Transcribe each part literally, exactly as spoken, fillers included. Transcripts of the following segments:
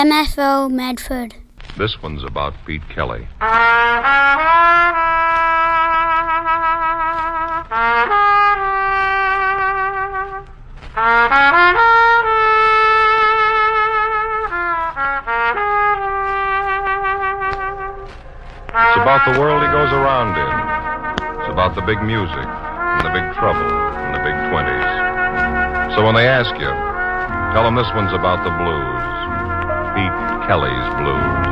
M F O Medford. This one's about Pete Kelly. It's about the world he goes around in. It's about the big music and the big trouble and the big twenties. So when they ask you, tell them this one's about the blues. Pete Kelly's Blues.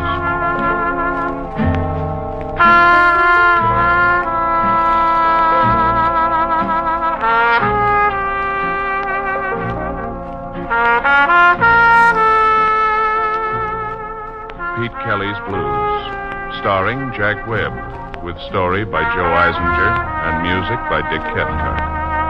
Pete Kelly's Blues, starring Jack Webb, with story by Joe Eisinger and music by Dick Cathcart.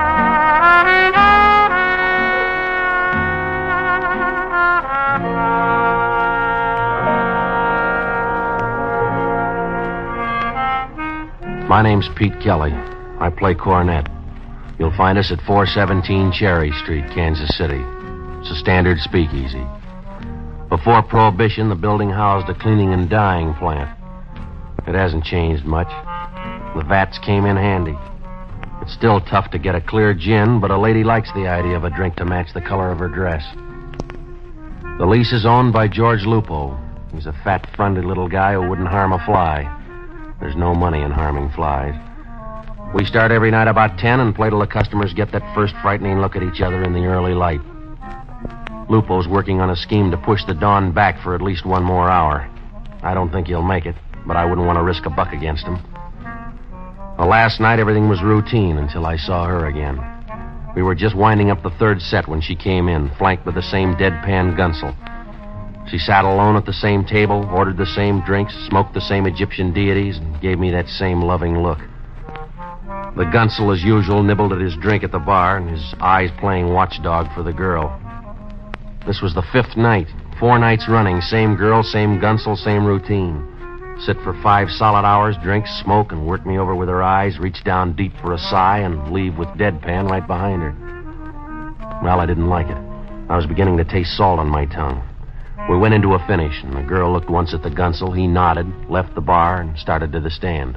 My name's Pete Kelly. I play cornet. You'll find us at four seventeen Cherry Street, Kansas City. It's a standard speakeasy. Before Prohibition, the building housed a cleaning and dyeing plant. It hasn't changed much. The vats came in handy. It's still tough to get a clear gin, but a lady likes the idea of a drink to match the color of her dress. The lease is owned by George Lupo. He's a fat, friendly little guy who wouldn't harm a fly. There's no money in harming flies. We start every night about ten and play till the customers get that first frightening look at each other in the early light. Lupo's working on a scheme to push the dawn back for at least one more hour. I don't think he'll make it, but I wouldn't want to risk a buck against him. Well, last night, everything was routine until I saw her again. We were just winding up the third set when she came in, flanked with the same deadpan Gunsel. She sat alone at the same table, ordered the same drinks, smoked the same Egyptian deities, and gave me that same loving look. The Gunsel, as usual, nibbled at his drink at the bar, and his eyes playing watchdog for the girl. This was the fifth night, four nights running, same girl, same Gunsel, same routine. Sit for five solid hours, drink, smoke, and work me over with her eyes, reach down deep for a sigh, and leave with deadpan right behind her. Well, I didn't like it. I was beginning to taste salt on my tongue. We went into a finish, and the girl looked once at the Gunsel. He nodded, left the bar, and started to the stand.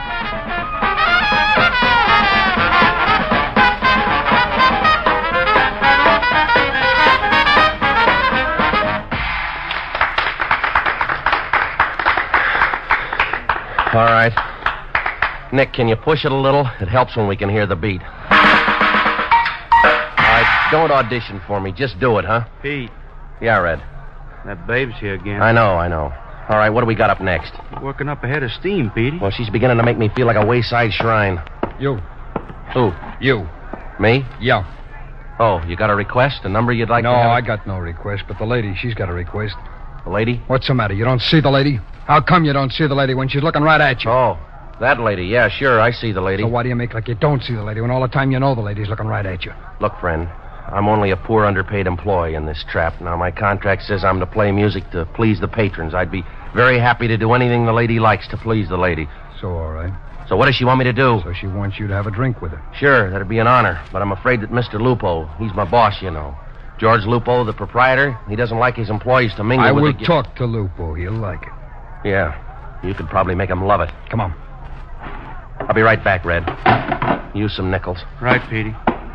All right. Nick, can you push it a little? It helps when we can hear the beat. All right, don't audition for me. Just do it, huh? Pete. Yeah, Red. That babe's here again. I know, I know. All right, what do we got up next? Working up a head of steam, Petey. Well, she's beginning to make me feel like a wayside shrine. You. Who? You. Me? Yeah. Oh, you got a request? A number you'd like no, to have? No, I got no request, but the lady, she's got a request. The lady? What's the matter? You don't see the lady? How come you don't see the lady when she's looking right at you? Oh, that lady. Yeah, sure, I see the lady. So why do you make like you don't see the lady when all the time you know the lady's looking right at you? Look, friend, I'm only a poor underpaid employee in this trap. Now, my contract says I'm to play music to please the patrons. I'd be very happy to do anything the lady likes to please the lady. So, all right. So what does she want me to do? So she wants you to have a drink with her. Sure, that'd be an honor. But I'm afraid that Mister Lupo, he's my boss, you know. George Lupo, the proprietor, he doesn't like his employees to mingle I with will the... talk to Lupo. He'll like it. Yeah, you could probably make him love it. Come on. I'll be right back, Red. Use some nickels. Right, Petey.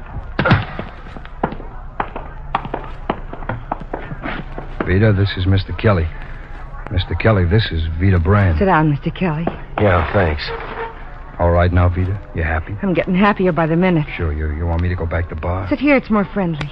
Vita, this is Mister Kelly. Mister Kelly, this is Vita Brand. Sit down, Mister Kelly. Yeah, thanks. All right now, Vita? You happy? I'm getting happier by the minute. Sure, you you want me to go back to bar? Sit here, it's more friendly.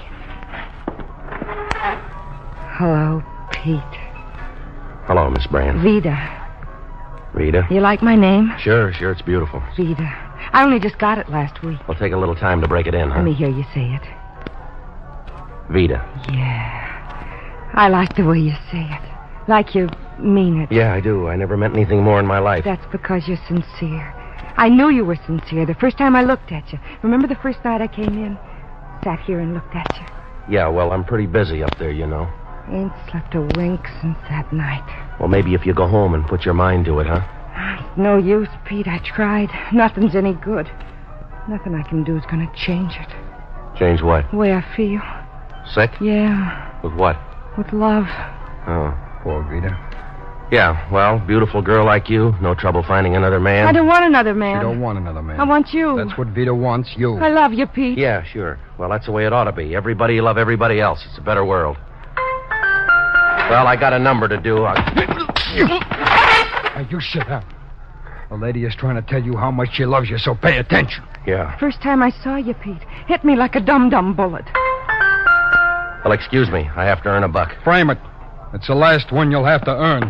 Hello, Pete. Hello, Miss Brand. Vida. Rita? You like my name? Sure, sure, it's beautiful. Vida. I only just got it last week. It'll take a little time to break it in, huh? Let me hear you say it. Vida. Yeah. I like the way you say it. Like you mean it. Yeah, I do. I never meant anything more in my life. That's because you're sincere. I knew you were sincere the first time I looked at you. Remember the first night I came in? Sat here and looked at you. Yeah, well, I'm pretty busy up there, you know. Ain't slept a wink since that night. Well, maybe if you go home and put your mind to it, huh? No use, Pete. I tried. Nothing's any good. Nothing I can do is going to change it. Change what? The way I feel. Sick? Yeah. With what? With love. Oh. Vita? Yeah, well, beautiful girl like you, no trouble finding another man. I don't want another man. You don't want another man. I want you. That's what Vita wants, you. I love you, Pete. Yeah, sure. Well, that's the way it ought to be. Everybody love everybody else. It's a better world. Well, I got a number to do. I... Now, you shut up. The lady is trying to tell you how much she loves you, so pay attention. Yeah. First time I saw you, Pete. Hit me like a dum-dum bullet. Well, excuse me. I have to earn a buck. Frame it. It's the last one you'll have to earn.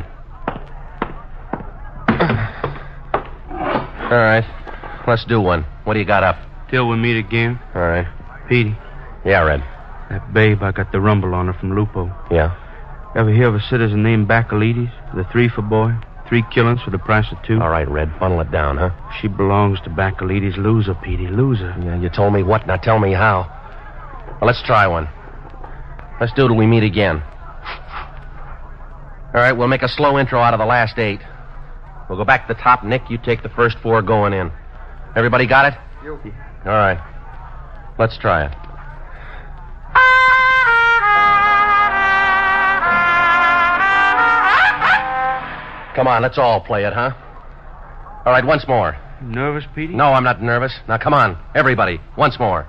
All right. Let's do one. What do you got up? Till we meet again. All right. Petey, Yeah, Red. that babe, I got the rumble on her from Lupo. Yeah. Ever hear of a citizen named Bacalides? The three for boy. Three killings for the price of two. All right, Red. Funnel it down, huh? She belongs to Bacalides. Loser, Petey. Loser. Yeah, you told me what. Now tell me how. Well, let's try one. Let's do it till we meet again. All right, we'll make a slow intro out of the last eight. We'll go back to the top. Nick, you take the first four going in. Everybody got it? You. All right. Let's try it. Come on, let's all play it, huh? All right, once more. Nervous, Petey? No, I'm not nervous. Now, come on, everybody, once more.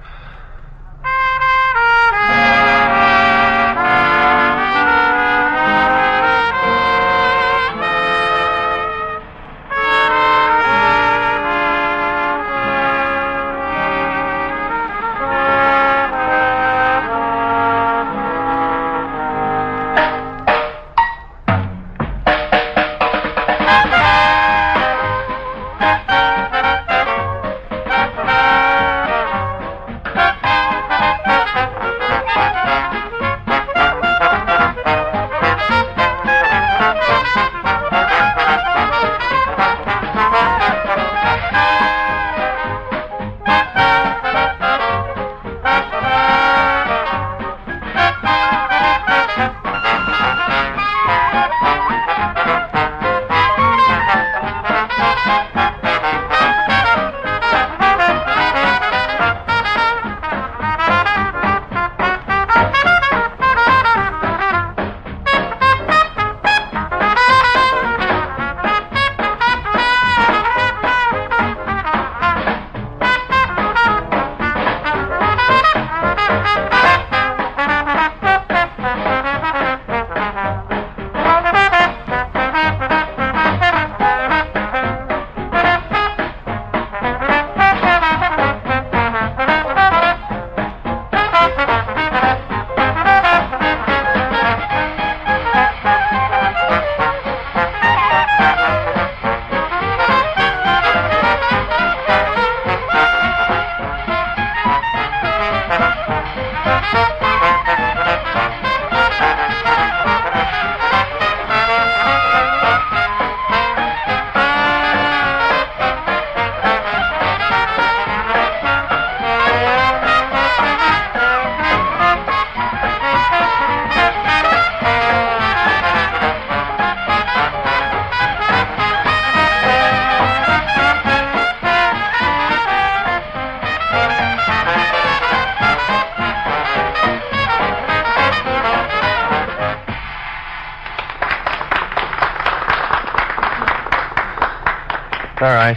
All right.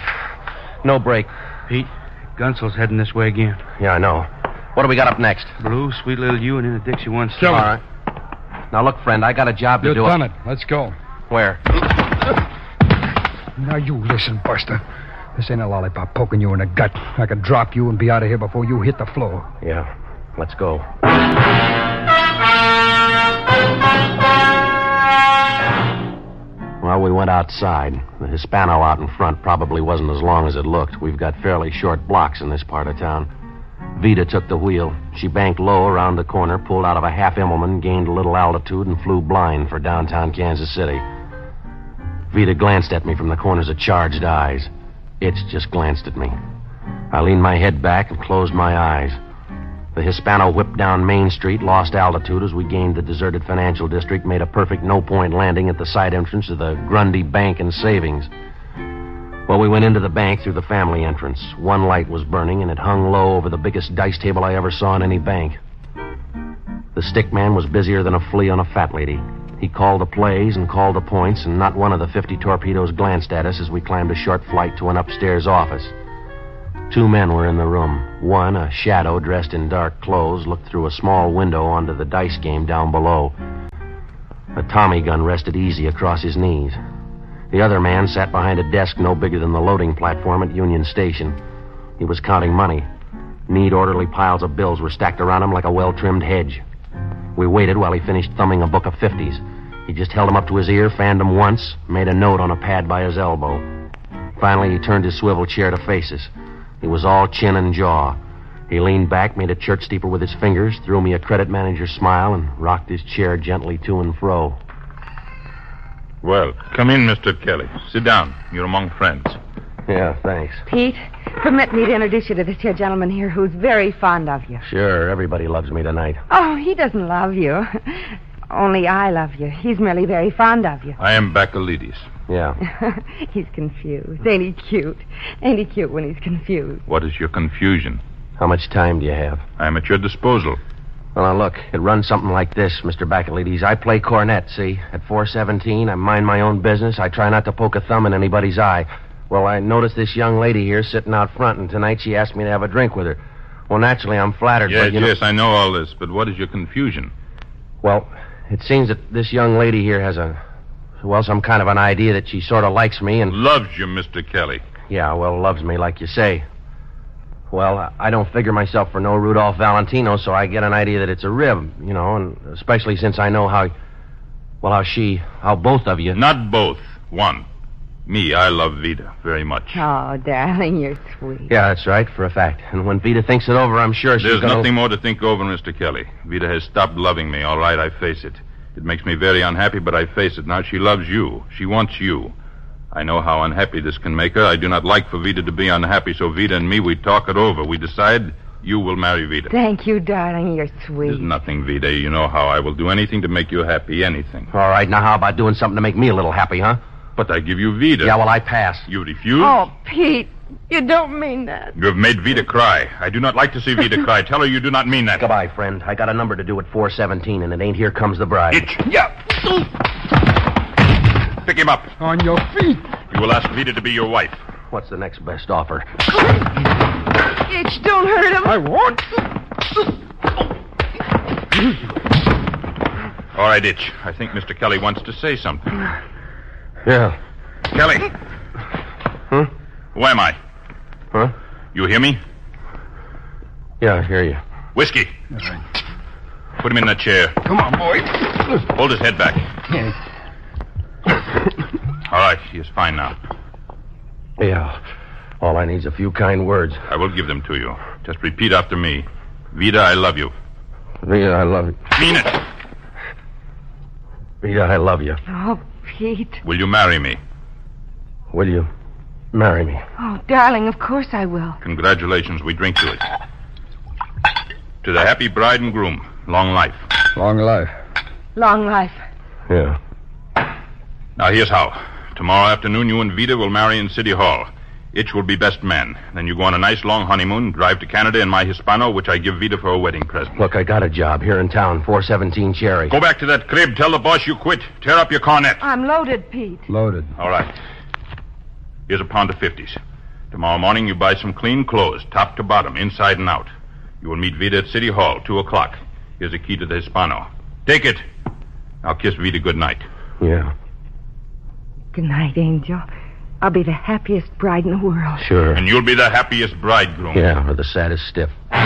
No break. Pete, Gunsel's heading this way again. Yeah, I know. What do we got up next? Blue, sweet little you, and then a Dixie one. Kill All him. right. Now, look, friend, I got a job to You've do. done it. Let's go. Where? Now, you listen, Buster. This ain't a lollipop poking you in the gut. I could drop you and be out of here before you hit the floor. Yeah. Let's go. Well, we went outside. The Hispano out in front probably wasn't as long as it looked. We've got fairly short blocks in this part of town. Vita took the wheel. She banked low around the corner, pulled out of a half Immelman, gained a little altitude, and flew blind for downtown Kansas City. Vita glanced at me from the corners of charged eyes. Itch just glanced at me. I leaned my head back and closed my eyes. The Hispano whipped down Main Street, lost altitude as we gained the deserted financial district, made a perfect no-point landing at the side entrance of the Grundy Bank and Savings. Well, we went into the bank through the family entrance. One light was burning, and it hung low over the biggest dice table I ever saw in any bank. The stick man was busier than a flea on a fat lady. He called the plays and called the points, and not one of the fifty torpedoes glanced at us as we climbed a short flight to an upstairs office. Two men were in the room. One, a shadow dressed in dark clothes, looked through a small window onto the dice game down below. A Tommy gun rested easy across his knees. The other man sat behind a desk no bigger than the loading platform at Union Station. He was counting money. Neat, orderly piles of bills were stacked around him like a well-trimmed hedge. We waited while he finished thumbing a book of fifties. He just held them up to his ear, fanned them once, made a note on a pad by his elbow. Finally, he turned his swivel chair to face us. He was all chin and jaw. He leaned back, made a church steeple with his fingers, threw me a credit manager smile, and rocked his chair gently to and fro. Well, come in, Mister Kelly. Sit down. You're among friends. Yeah, thanks. Pete, permit me to introduce you to this here gentleman here who's very fond of you. Sure, everybody loves me tonight. Oh, he doesn't love you. Only I love you. He's merely very fond of you. I am Bacalides. Yeah. He's confused. Ain't he cute? Ain't he cute when he's confused? What is your confusion? How much time do you have? I am at your disposal. Well, now, look, it runs something like this, Mister Bacalides. I play cornet, see? At four seventeen, I mind my own business. I try not to poke a thumb in anybody's eye. Well, I noticed this young lady here sitting out front, and tonight she asked me to have a drink with her. Well, naturally, I'm flattered, Yes, but, you know... yes, I know all this, but what is your confusion? Well, it seems that this young lady here has a... Well, some kind of an idea that she sort of likes me and... Loves you, Mister Kelly. Yeah, well, loves me, like you say. Well, I don't figure myself for no Rudolph Valentino, so I get an idea that it's a rib, you know, and especially since I know how... Well, how she... How both of you... Not both. One. Me, I love Vida very much. Oh, darling, you're sweet. Yeah, that's right, for a fact. And when Vida thinks it over, I'm sure she's There's gonna... nothing more to think over, Mister Kelly. Vida has stopped loving me. All right, I face it. It makes me very unhappy, but I face it. Now she loves you. She wants you. I know how unhappy this can make her. I do not like for Vida to be unhappy, so Vida and me, we talk it over. We decide you will marry Vida. Thank you, darling. You're sweet. There's nothing, Vida. You know how I will do anything to make you happy, anything. All right, now how about doing something to make me a little happy, huh? But I give you Vida. Yeah, well, I pass. You refuse? Oh, Pete, you don't mean that. You have made Vida cry. I do not like to see Vida cry. Tell her you do not mean that. Goodbye, friend. I got a number to do at four seventeen, and it ain't Here Comes the Bride. Itch. Yeah. Pick him up. On your feet. You will ask Vida to be your wife. What's the next best offer? Itch, don't hurt him. I won't. All right, Itch. I think Mister Kelly wants to say something. Yeah. Kelly. Huh? Who am I? Huh? You hear me? Yeah, I hear you. Whiskey. All right. Put him in that chair. Come on, boy. Hold his head back. Yeah. All right, he is fine now. Yeah. All I need's a few kind words. I will give them to you. Just repeat after me. Vida, I love you. Vida, I love you. Mean it. Vida, I love you. Oh, Pete. Will you marry me? Will you marry me? Oh, darling, of course I will. Congratulations. We drink to it. To the happy bride and groom. Long life. Long life. Long life. Yeah. Now, here's how. Tomorrow afternoon, you and Vida will marry in City Hall. Itch will be best man. Then you go on a nice long honeymoon, drive to Canada in my Hispano, which I give Vida for a wedding present. Look, I got a job here in town, four seventeen Cherry. Go back to that crib. Tell the boss you quit. Tear up your cornet. I'm loaded, Pete. Loaded. All right. Here's a pound of fifties. Tomorrow morning, you buy some clean clothes, top to bottom, inside and out. You will meet Vida at City Hall, two o'clock. Here's a key to the Hispano. Take it. Now kiss Vida good night. Yeah, Good night, Angel. I'll be the happiest bride in the world. sure. And you'll be the happiest bridegroom. Yeah, or the saddest stiff.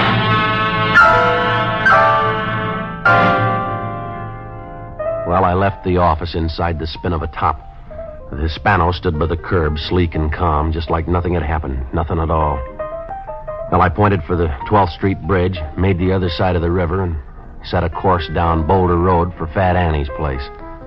Well, I left the office inside the spin of a top. The Hispano stood by the curb, sleek and calm, just like nothing had happened, nothing at all. Well, I pointed for the twelfth Street Bridge, made the other side of the river, and set a course down Boulder Road for Fat Annie's place.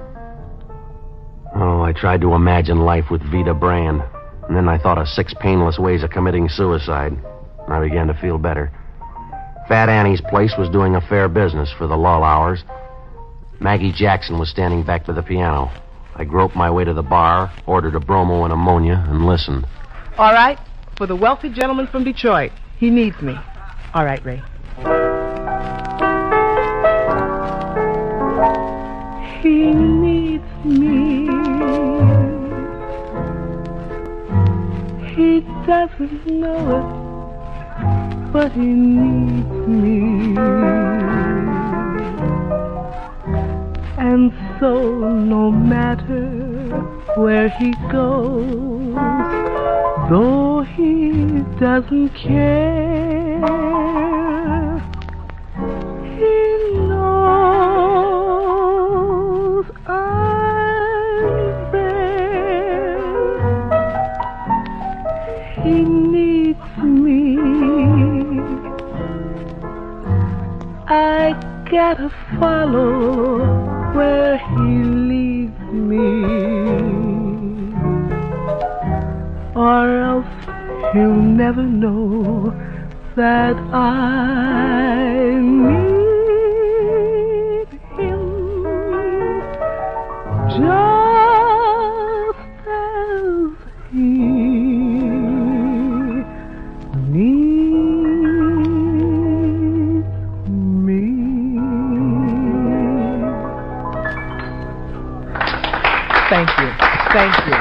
Oh, I tried to imagine life with Vida Brand, and then I thought of six painless ways of committing suicide, and I began to feel better. Fat Annie's place was doing a fair business for the lull hours. Maggie Jackson was standing back by the piano. I groped my way to the bar, ordered a bromo and ammonia, and listened. All right, for the wealthy gentleman from Detroit. He needs me. All right, Ray. He needs doesn't know it, but he needs me. And so no matter where he goes, though he doesn't care, he knows I'm there. He needs me. I gotta follow where he leads me, or else he'll never know that I need him just as he needs me. Thank you. Thank you.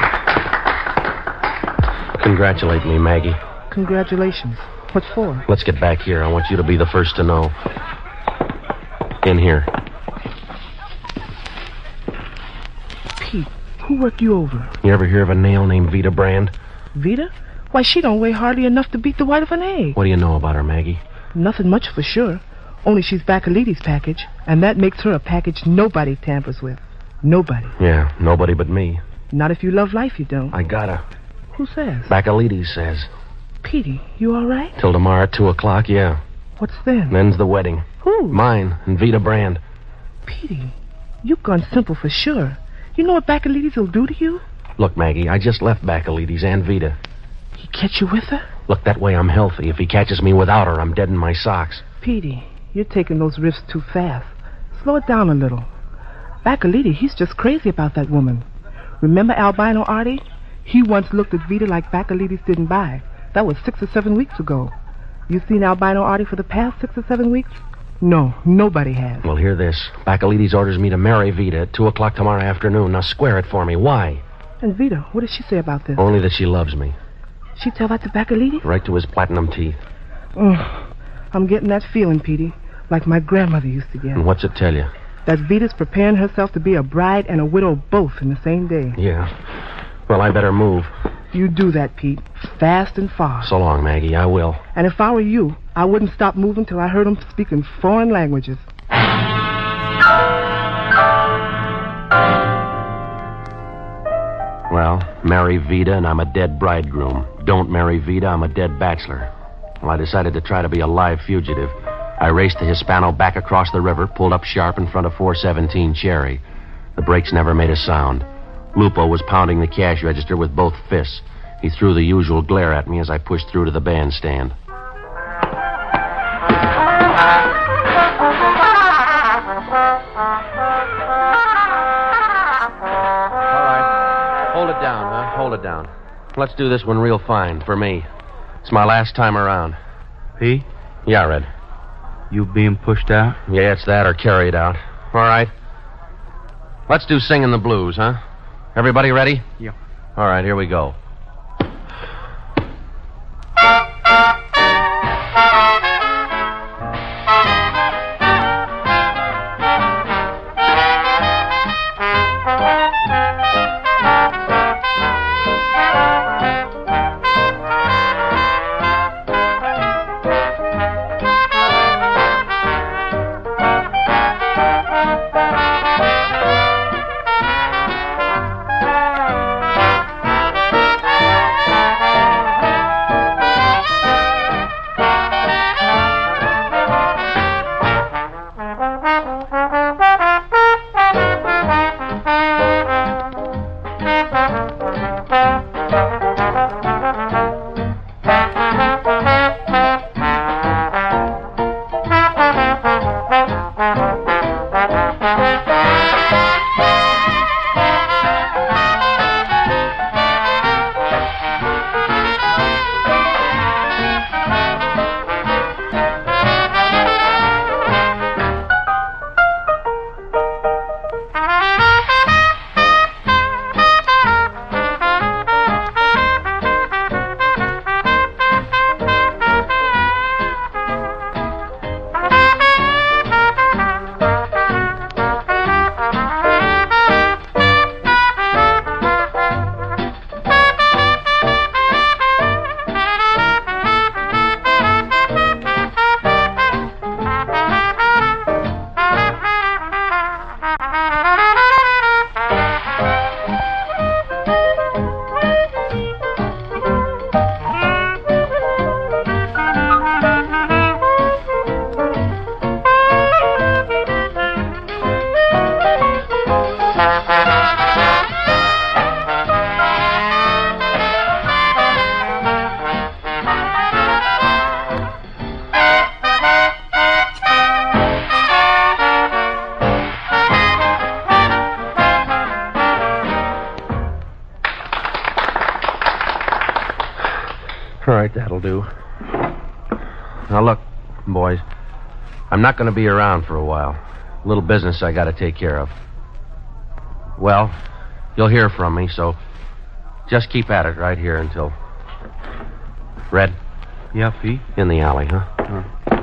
Congratulate me, Maggie. Congratulations. What for? Let's get back here. I want you to be the first to know. In here. Pete, who worked you over? You ever hear of a nail named Vita Brand? Vita? Why, she don't weigh hardly enough to beat the white of an egg. What do you know about her, Maggie? Nothing much for sure. Only she's Bacalides' package, and that makes her a package nobody tampers with. Nobody. Yeah, nobody but me. Not if you love life, you don't. I gotta. Who says? Bacalides says. Petey, you all right? Till tomorrow at two o'clock, yeah. What's then? Then's the wedding. Who? Mine and Vita Brand. Petey, you've gone simple for sure. You know what Bacalides will do to you? Look, Maggie, I just left Bacalides and Vita. He catch you with her? Look, that way I'm healthy. If he catches me without her, I'm dead in my socks. Petey, you're taking those risks too fast. Slow it down a little. Bacalides, he's just crazy about that woman. Remember Albino Artie? He once looked at Vita like Bacalides didn't buy. That was six or seven weeks ago. You seen Albino Artie for the past six or seven weeks? No, nobody has. Well, hear this. Bacalides orders me to marry Vita at two o'clock tomorrow afternoon. Now square it for me. Why? And Vita, what did she say about this? Only that she loves me. She tell that to Bacalides? Right to his platinum teeth. Mm, I'm getting that feeling, Petey, like my grandmother used to get. And what's it tell you? That Vita's preparing herself to be a bride and a widow both in the same day. Yeah. Well, I better move. You do that, Pete. Fast and far. So long, Maggie. I will. And if I were you, I wouldn't stop moving till I heard him speaking foreign languages. Well, marry Vita and I'm a dead bridegroom. Don't marry Vita, I'm a dead bachelor. Well, I decided to try to be a live fugitive. I raced the Hispano back across the river, pulled up sharp in front of four seventeen Cherry. The brakes never made a sound. Lupo was pounding the cash register with both fists. He threw the usual glare at me as I pushed through to the bandstand. All right. Hold it down, huh? Hold it down. Let's do this one real fine, for me. It's my last time around. P? Yeah, Red. You being pushed out? Yeah, it's that or carried out. All right. Let's do Singing the Blues, huh? Everybody ready? Yeah. All right, here we go. right, that'll do. Now, look, boys. I'm not going to be around for a while. A little business I got to take care of. Well, you'll hear from me, so just keep at it right here until... Red? Yeah, Pete? In the alley, huh? Uh.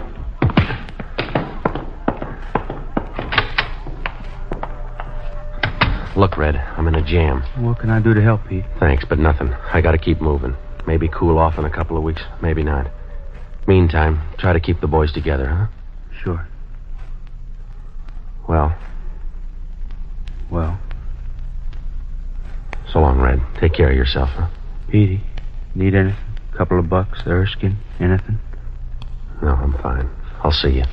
Look, Red, I'm in a jam. What can I do to help, Pete? Thanks, but nothing. I got to keep moving. Maybe cool off in a couple of weeks. Maybe not. Meantime, try to keep the boys together, huh? Sure. Well. Well. So long, Red. Take care of yourself, huh? Petey, need anything? Couple of bucks, Erskine, anything? No, I'm fine. I'll see you.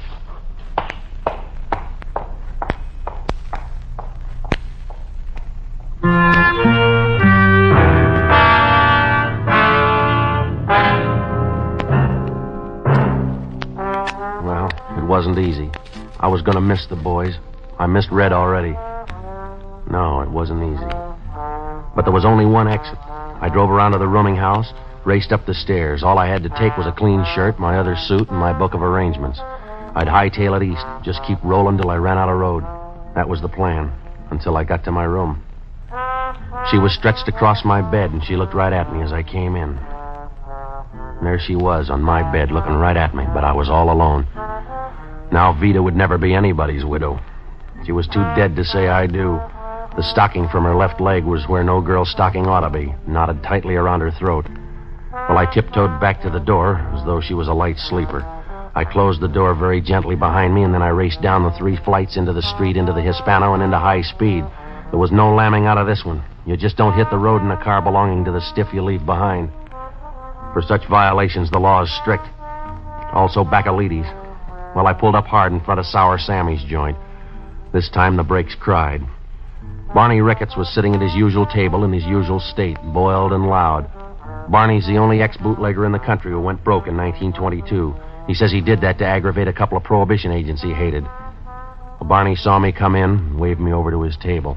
Well, it wasn't easy. I was going to miss the boys. I missed Red already. No, it wasn't easy. But there was only one exit. I drove around to the rooming house, raced up the stairs. All I had to take was a clean shirt, my other suit, and my book of arrangements. I'd hightail it east, just keep rolling till I ran out of road. That was the plan, until I got to my room. She was stretched across my bed, and she looked right at me as I came in. And there she was on my bed, looking right at me, but I was all alone. Now Vida would never be anybody's widow. She was too dead to say I do. The stocking from her left leg was where no girl's stocking ought to be, knotted tightly around her throat. Well, I tiptoed back to the door, as though she was a light sleeper. I closed the door very gently behind me, and then I raced down the three flights into the street, into the Hispano, and into high speed. There was no lambing out of this one. You just don't hit the road in a car belonging to the stiff you leave behind. For such violations, the law is strict. Also, Bacalides. Well, I pulled up hard in front of Sour Sammy's joint. This time the brakes cried. Barney Ricketts was sitting at his usual table in his usual state, boiled and loud. Barney's the only ex-bootlegger in the country who went broke in nineteen twenty-two. He says he did that to aggravate a couple of prohibition agents he hated. Well, Barney saw me come in and waved me over to his table.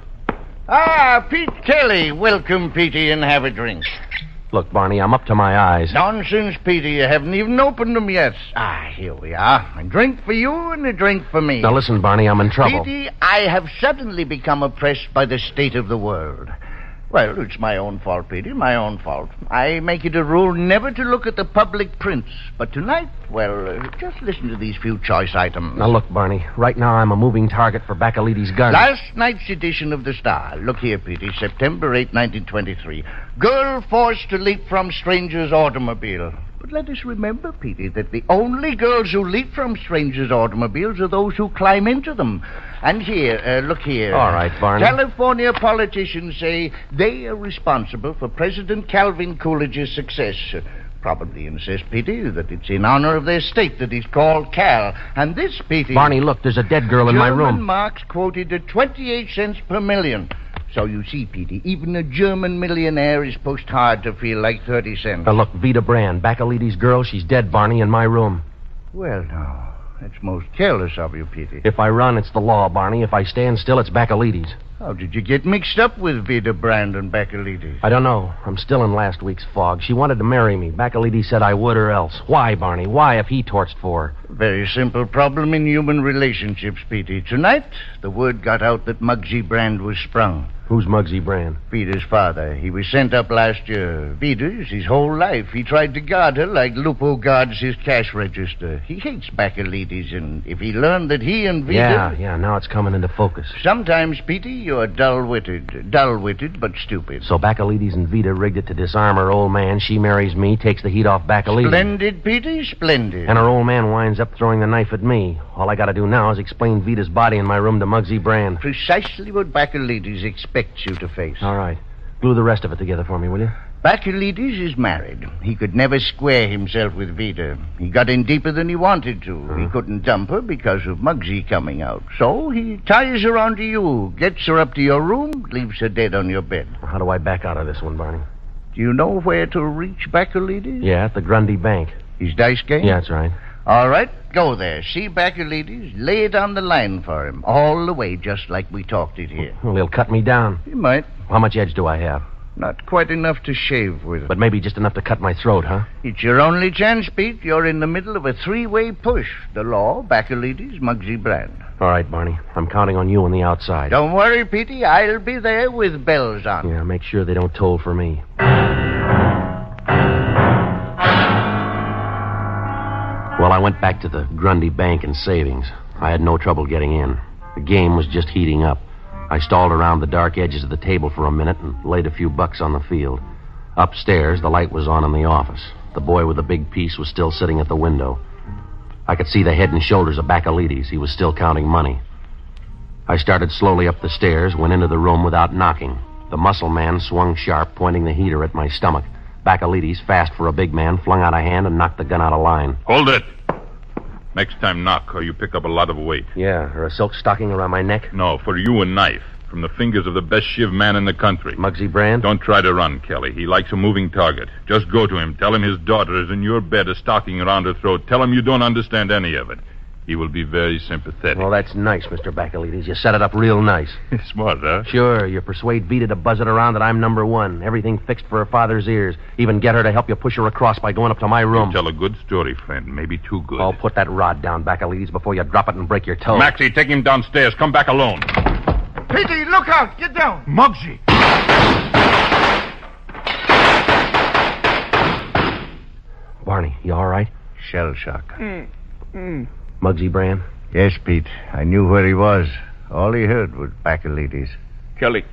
Ah, Pete Kelly. Welcome, Petey, and have a drink. Look, Barney, I'm up to my eyes. Nonsense, Petey. You haven't even opened them yet. Ah, here we are. A drink for you and a drink for me. Now, listen, Barney, I'm in trouble. Petey, I have suddenly become oppressed by the state of the world. Well, it's my own fault, Petey, my own fault. I make it a rule never to look at the public prints. But tonight, well, uh, just listen to these few choice items. Now, look, Barney, right now I'm a moving target for Bacalides' gun. Last night's edition of the Star. Look here, Petey, September eighth, nineteen twenty-three. Girl forced to leap from stranger's automobile. But let us remember, Petey, that the only girls who leap from strangers' automobiles are those who climb into them. And here, uh, look here. All right, Barney. California politicians say they are responsible for President Calvin Coolidge's success. Uh, probably insist, Petey, that it's in honor of their state that he's called Cal. And this, Petey... Barney, look, there's a dead girl in my room. German marks quoted at twenty-eight cents per million. So you see, Petey, even a German millionaire is pushed hard to feel like thirty cents. Now, look, Vida Brand, Bacalides' girl, she's dead, Barney, in my room. Well, now, that's most careless of you, Petey. If I run, it's the law, Barney. If I stand still, it's Bacalides. How did you get mixed up with Vida Brand and Bacalides? I don't know. I'm still in last week's fog. She wanted to marry me. Bacalides said I would or else. Why, Barney? Why if he torched for her? Very simple problem in human relationships, Petey. Tonight, the word got out that Muggsy Brand was sprung. Who's Muggsy Brand? Vida's father. He was sent up last year. Vida's his whole life. He tried to guard her like Lupo guards his cash register. He hates Bacalides, and if he learned that he and Vida... Yeah, yeah, now it's coming into focus. Sometimes, Petey, you're dull-witted. Dull-witted, but stupid. So Bacalides and Vida rigged it to disarm her old man. She marries me, takes the heat off Bacalides. Splendid, Petey, splendid. And her old man winds up throwing the knife at me. All I gotta do now is explain Vida's body in my room to Muggsy Brand. Precisely what Bacalides expects you to face. All right. Glue the rest of it together for me, will you? Bacalides is married. He could never square himself with Vida. He got in deeper than he wanted to. Uh-huh. He couldn't dump her because of Muggsy coming out. So he ties her onto you, gets her up to your room, leaves her dead on your bed. How do I back out of this one, Barney? Do you know where to reach Bacalides? Yeah, at the Grundy Bank. His dice game? Yeah, that's right. All right, go there. See Bacalides. Lay it on the line for him. All the way, just like we talked it here. Well, he'll cut me down. He might. How much edge do I have? Not quite enough to shave with. But maybe just enough to cut my throat, huh? It's your only chance, Pete. You're in the middle of a three-way push. The law, Baccalides, Muggsy Brand. All right, Barney. I'm counting on you on the outside. Don't worry, Petey. I'll be there with bells on. Yeah, make sure they don't toll for me. Well, I went back to the Grundy Bank and Savings. I had no trouble getting in. The game was just heating up. I stalled around the dark edges of the table for a minute and laid a few bucks on the field. Upstairs, the light was on in the office. The boy with the big piece was still sitting at the window. I could see the head and shoulders of Baccalides. He was still counting money. I started slowly up the stairs, went into the room without knocking. The muscle man swung sharp, pointing the heater at my stomach. Baccalides, fast for a big man, flung out a hand and knocked the gun out of line. Hold it. Next time knock, or you pick up a lot of weight. Yeah, or a silk stocking around my neck? No, for you a knife. From the fingers of the best shiv man in the country. Muggsy Brand? Don't try to run, Kelly. He likes a moving target. Just go to him. Tell him his daughter is in your bed, a stocking around her throat. Tell him you don't understand any of it. He will be very sympathetic. Well, that's nice, Mister Baccalides. You set it up real nice. Smart, huh? Sure. You persuade Vita to buzz it around that I'm number one. Everything fixed for her father's ears. Even get her to help you push her across by going up to my room. You tell a good story, friend. Maybe too good. Oh, put that rod down, Baccalides, before you drop it and break your toe. Maxie, take him downstairs. Come back alone. Petey, look out! Get down! Muggsy! Barney, you all right? Shell shock. Mm. Mm. Muggsy Brand? Yes, Pete. I knew where he was. All he heard was Baccalides. Kelly.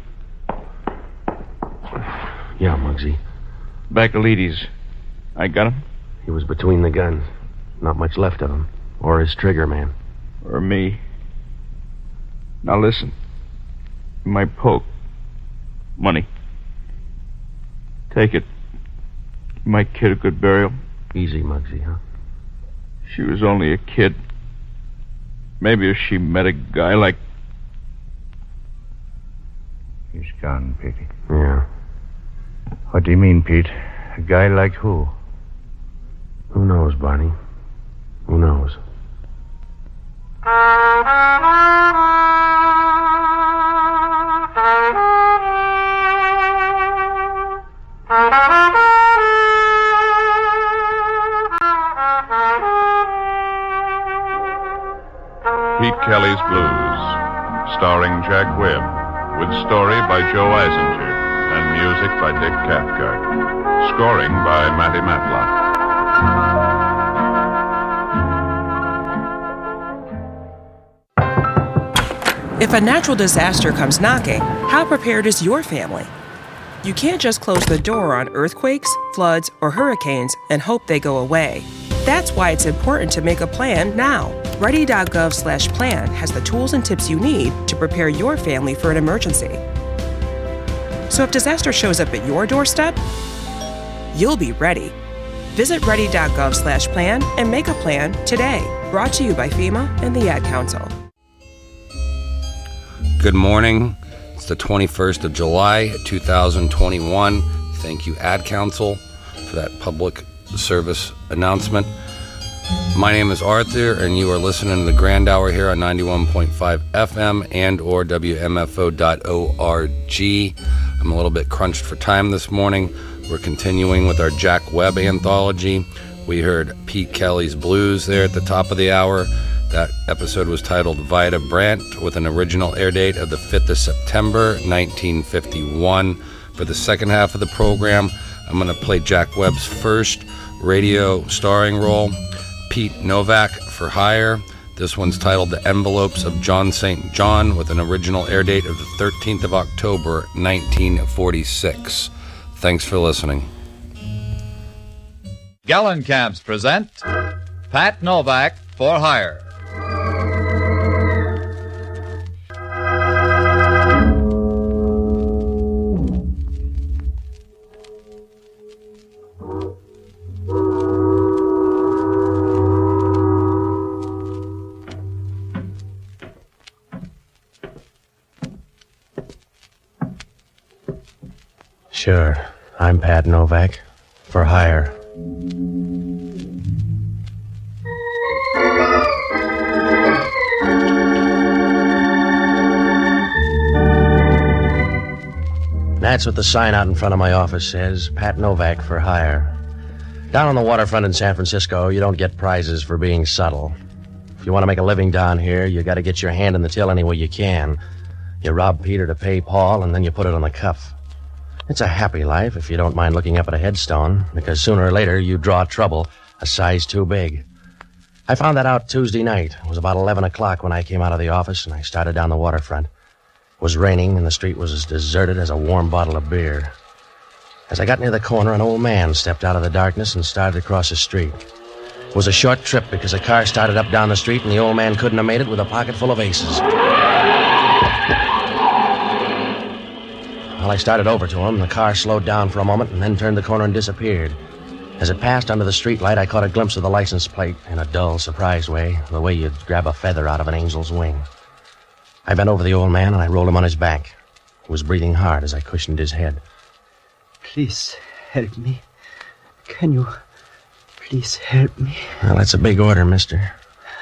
Yeah, Muggsy. Baccalides. I got him? He was between the guns. Not much left of him. Or his trigger man. Or me. Now listen. My poke. Money. Take it. You might kid a good burial. Easy, Muggsy, huh? She was only a kid. Maybe if she met a guy like... He's gone, Petey. Yeah. What do you mean, Pete? A guy like who? Who knows, Barney? Who knows? Pete Kelly's Blues, starring Jack Webb, with story by Joe Eisinger and music by Dick Cathcart. Scoring by Matty Matlock. If a natural disaster comes knocking, how prepared is your family? You can't just close the door on earthquakes, floods, or hurricanes and hope they go away. That's why it's important to make a plan now. Ready.gov slash plan has the tools and tips you need to prepare your family for an emergency. So if disaster shows up at your doorstep, you'll be ready. Visit ready.gov slash plan and make a plan today. Brought to you by FEMA and the Ad Council. Good morning. It's the twenty-first of July, two thousand twenty-one. Thank you, Ad Council, for that public service announcement. My name is Arthur, and you are listening to the Grand Hour here on ninety-one point five F M and or W M F O dot org. I'm a little bit crunched for time this morning. We're continuing with our Jack Webb anthology. We heard Pete Kelly's Blues there at the top of the hour. That episode was titled Vita Brandt, with an original air date of the fifth of September, nineteen fifty-one. For the second half of the program, I'm going to play Jack Webb's first radio starring role, Pete Novak for Hire. This one's titled The Envelopes of John Saint John, with an original air date of the thirteenth of October, nineteen forty-six. Thanks for listening. Gallenkamps present Pat Novak for Hire. Sure. I'm Pat Novak. For hire. That's what the sign out in front of my office says. Pat Novak for hire. Down on the waterfront in San Francisco, you don't get prizes for being subtle. If you want to make a living down here, you got to get your hand in the till any way you can. You rob Peter to pay Paul, and then you put it on the cuff. It's a happy life if you don't mind looking up at a headstone, because sooner or later you draw trouble a size too big. I found that out Tuesday night. It was about eleven o'clock when I came out of the office, and I started down the waterfront. It was raining, and the street was as deserted as a warm bottle of beer. As I got near the corner, an old man stepped out of the darkness and started across the street. It was a short trip because a car started up down the street, and the old man couldn't have made it with a pocket full of aces. Well, I started over to him. The car slowed down for a moment and then turned the corner and disappeared. As it passed under the streetlight, I caught a glimpse of the license plate in a dull, surprised way, the way you'd grab a feather out of an angel's wing. I bent over the old man and I rolled him on his back. He was breathing hard as I cushioned his head. Please help me. Can you please help me? Well, that's a big order, mister.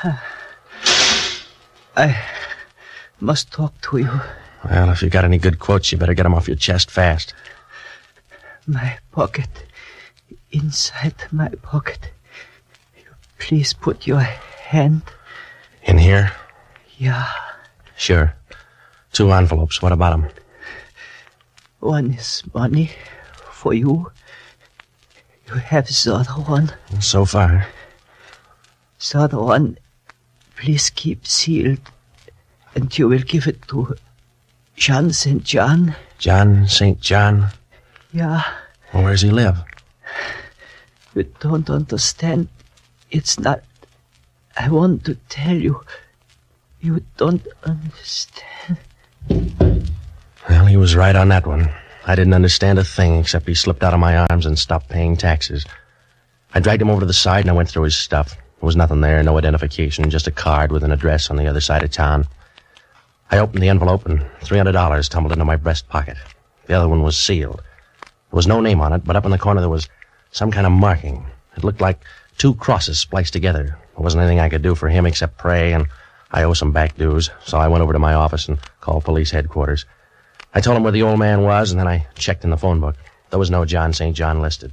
I must talk to you. Well, if you got any good quotes, you better get them off your chest fast. My pocket. Inside my pocket. Please put your hand. In here? Yeah. Sure. Two envelopes. What about them? One is money for you. You have the other one. So far. The other one, please keep sealed, and you will give it to John Saint John. John Saint John? Yeah. Well, where does he live? You don't understand. It's not... I want to tell you. You don't understand. Well, he was right on that one. I didn't understand a thing except he slipped out of my arms and stopped paying taxes. I dragged him over to the side and I went through his stuff. There was nothing there, no identification, just a card with an address on the other side of town. I opened the envelope and three hundred dollars tumbled into my breast pocket. The other one was sealed. There was no name on it, but up in the corner there was some kind of marking. It looked like two crosses spliced together. There wasn't anything I could do for him except pray, and I owe some back dues, so I went over to my office and called police headquarters. I told them where the old man was, and then I checked in the phone book. There was no John Saint John listed.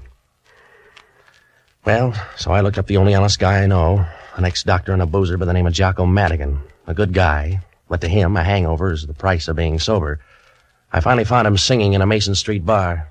Well, so I looked up the only honest guy I know, an ex-doctor and a boozer by the name of Jocko Madigan. A good guy, but to him, a hangover is the price of being sober. I finally found him singing in a Mason Street bar.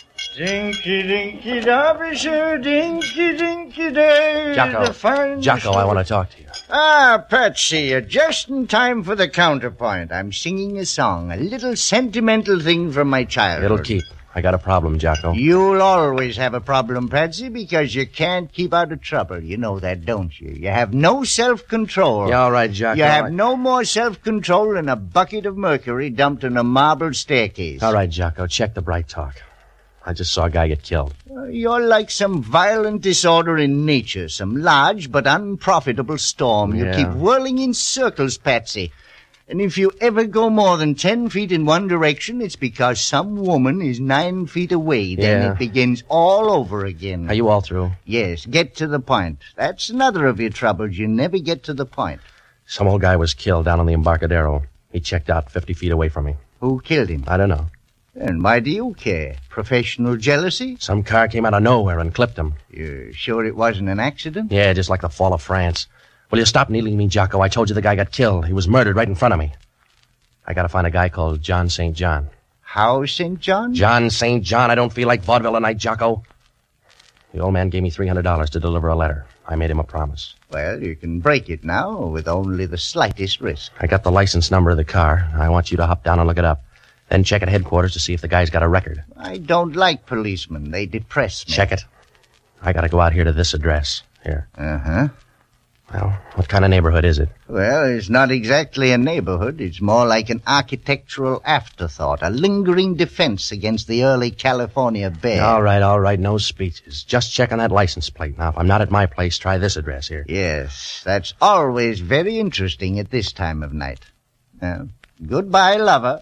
Dinky, dinky, Derbyshire, dinky, dinky day. Jocko, Jocko, I want to talk to you. Ah, Patsy, you're just in time for the counterpoint. I'm singing a song, a little sentimental thing from my childhood. It'll keep. I got a problem, Jocko. You'll always have a problem, Patsy, because you can't keep out of trouble. You know that, don't you? You have no self-control. Yeah, all right, Jocko. You have I... no more self-control than a bucket of mercury dumped in a marble staircase. All right, Jocko, check the Bright Talk. I just saw a guy get killed. Uh, you're like some violent disorder in nature, some large but unprofitable storm. You Yeah. keep whirling in circles, Patsy. And if you ever go more than ten feet in one direction, it's because some woman is nine feet away. Then Yeah. it begins all over again. Are you all through? Yes, get to the point. That's another of your troubles. You never get to the point. Some old guy was killed down on the Embarcadero. He checked out fifty feet away from me. Who killed him? I don't know. And why do you care? Professional jealousy? Some car came out of nowhere and clipped him. You're sure it wasn't an accident? Yeah, just like the fall of France. Will you stop needling me, Jocko? I told you the guy got killed. He was murdered right in front of me. I gotta find a guy called John Saint John. How, Saint John? John Saint John. I don't feel like vaudeville tonight, Jocko. The old man gave me three hundred dollars to deliver a letter. I made him a promise. Well, you can break it now with only the slightest risk. I got the license number of the car. I want you to hop down and look it up. Then check at headquarters to see if the guy's got a record. I don't like policemen. They depress me. Check it. I gotta go out here to this address. Here. Uh-huh. Well, what kind of neighborhood is it? Well, it's not exactly a neighborhood. It's more like an architectural afterthought, a lingering defense against the early California bear. All right, all right, no speeches. Just check on that license plate. Now, if I'm not at my place, try this address here. Yes, that's always very interesting at this time of night. Well, goodbye, lover.